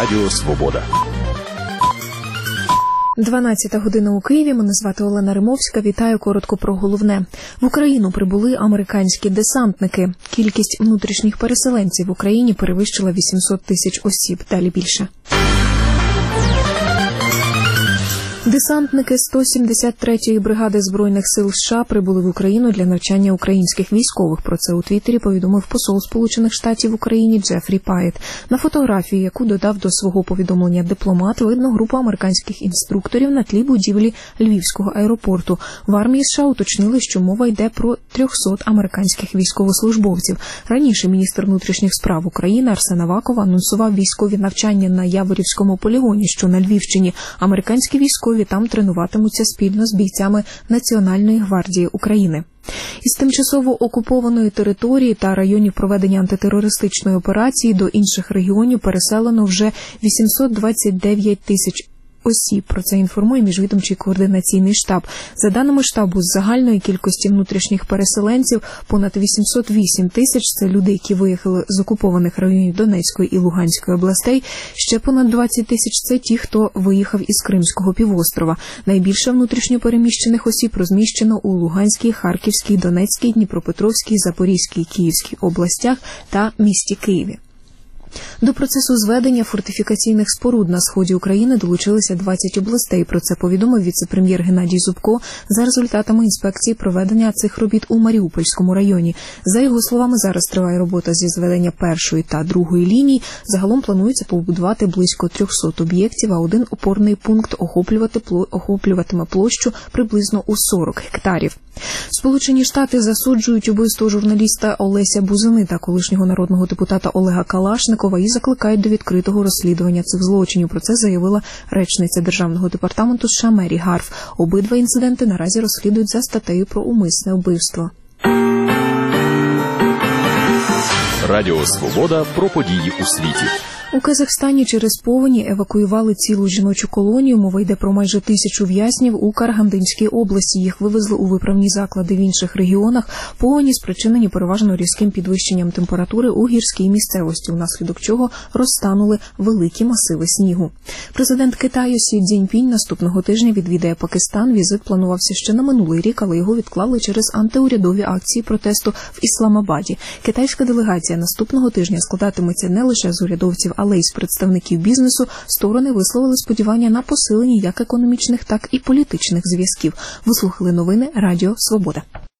Радіо Свобода. 12 година у Києві. Мене звати Олена Римовська. Вітаю коротко про головне. В Україну прибули американські десантники. Кількість внутрішніх переселенців в Україні перевищила 800 тисяч осіб. Далі більше. Десантники 173-ї бригади Збройних сил США прибули в Україну для навчання українських військових. Про це у Твіттері повідомив посол Сполучених Штатів в Україні Джефрі Пайет. На фотографії, яку додав до свого повідомлення дипломат, видно групу американських інструкторів на тлі будівлі Львівського аеропорту. В армії США уточнили, що мова йде про 300 американських військовослужбовців. Раніше міністр внутрішніх справ України Арсен Аваков анонсував військові навчання на Яворівському полігоні, що на Львівщині. Американські військові там тренуватимуться спільно з бійцями Національної гвардії України. Із тимчасово окупованої території та районів проведення антитерористичної операції до інших регіонів переселено вже 829 тисяч осіб. Про це інформує Міжвідомчий координаційний штаб. За даними штабу, з загальної кількості внутрішніх переселенців понад 808 тисяч – це люди, які виїхали з окупованих районів Донецької і Луганської областей. Ще понад 20 тисяч – це ті, хто виїхав із Кримського півострова. Найбільше внутрішньо переміщених осіб розміщено у Луганській, Харківській, Донецькій, Дніпропетровській, Запорізькій, Київській областях та місті Києві. До процесу зведення фортифікаційних споруд на сході України долучилися 20 областей. Про це повідомив віце-прем'єр Геннадій Зубко за результатами інспекції проведення цих робіт у Маріупольському районі. За його словами, зараз триває робота зі зведення першої та другої ліній. Загалом планується побудувати близько 300 об'єктів, а один опорний пункт охоплюватиме площу приблизно у 40 гектарів. Сполучені Штати засуджують убивство журналіста Олеся Бузини та колишнього народного депутата Олега Калашникова і закликають до відкритого розслідування цих злочинів. Про це заявила речниця Державного департаменту США Мері Гарф. Обидва інциденти наразі розслідують за статтею про умисне вбивство. Радіо Свобода про події у світі. У Казахстані через повені евакуювали цілу жіночу колонію. Мова йде про майже 1000 в'язнів у Карагандинській області. Їх вивезли у виправні заклади в інших регіонах. Повені спричинені переважно різким підвищенням температури у гірській місцевості, внаслідок чого розтанули великі масиви снігу. Президент Китаю Сі Цзіньпінь наступного тижня відвідає Пакистан. Візит планувався ще на минулий рік, але його відклали через антиурядові акції протесту в Ісламабаді. Китайська делегація наступного тижня складатиметься не лише з урядовців, але й з представників бізнесу. Сторони висловили сподівання на посилення як економічних, так і політичних зв'язків. Ви слухали новини Радіо Свобода.